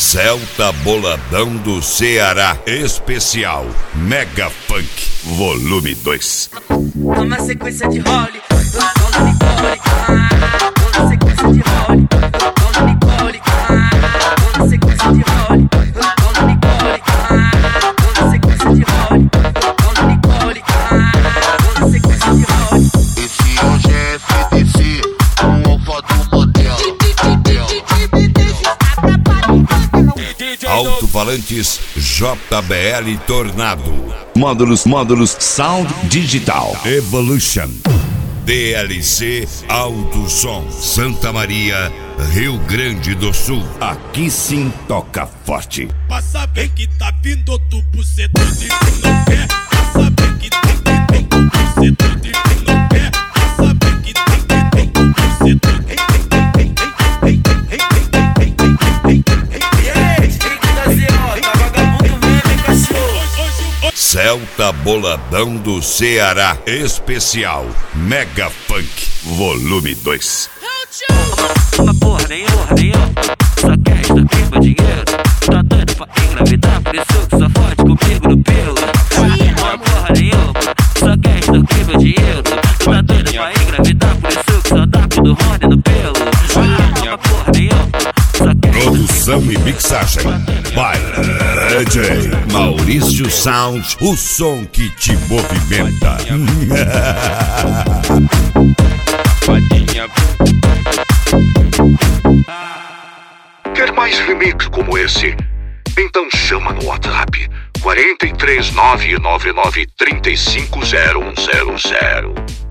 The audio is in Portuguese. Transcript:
Celta Boladão do Ceará, especial Mega Funk, volume 2. Uma sequência de role, dona Nicole, uma sequência de role, dona Nicole, uma sequência de role, dona Nicole, uma sequência de role, dona Nicole, uma sequência de role. Esse hoje é FDC, o alfa do modelo. Alto-falantes JBL Tornado. Módulos Sound Digital Evolution. DLC Alto Som Santa Maria, Rio Grande do Sul. Aqui sim toca forte. Pra saber que tá vindo outro buceto de que não quer. Pra saber que tá vindo outro buceto de que não quer. Pra saber que tá vindo outro buceto de Celta Boladão do Ceará, especial Mega Funk, volume 2. Uma porra nenhuma, só quer extorquir meu dinheiro. Tá doido pra engravidar, por isso que só fode comigo no pelo. Uma porra nenhuma, só quer extorquir meu dinheiro. Tá doido pra engravidar, por isso que só dá do Rony no pelo. Uma porra nenhuma, só quer Produção e mixagem by DJ Maurício Sound, o som que te movimenta. Quer mais remix como esse? Então chama no WhatsApp 43 999 35 0100.